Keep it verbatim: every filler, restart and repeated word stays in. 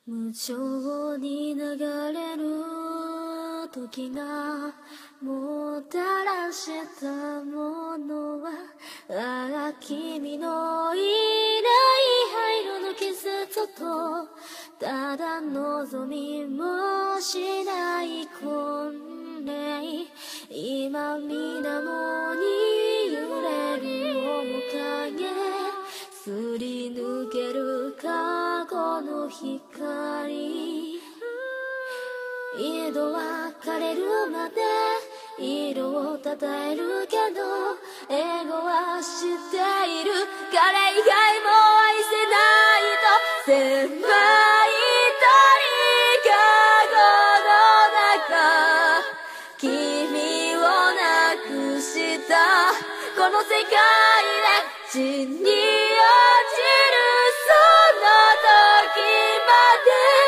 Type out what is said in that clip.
無情に流れる時がもたらしたものは、ああ君のいない灰色の季節と、ただ望みもしない婚礼。今水面に揺れる面影、すり抜ける過去の光。色は枯れるまで色をたたえるけど、英語は知っている。彼以外も愛せないと、狭い鳥かごの中、君をなくしたこの世界で地に落ちるその時まで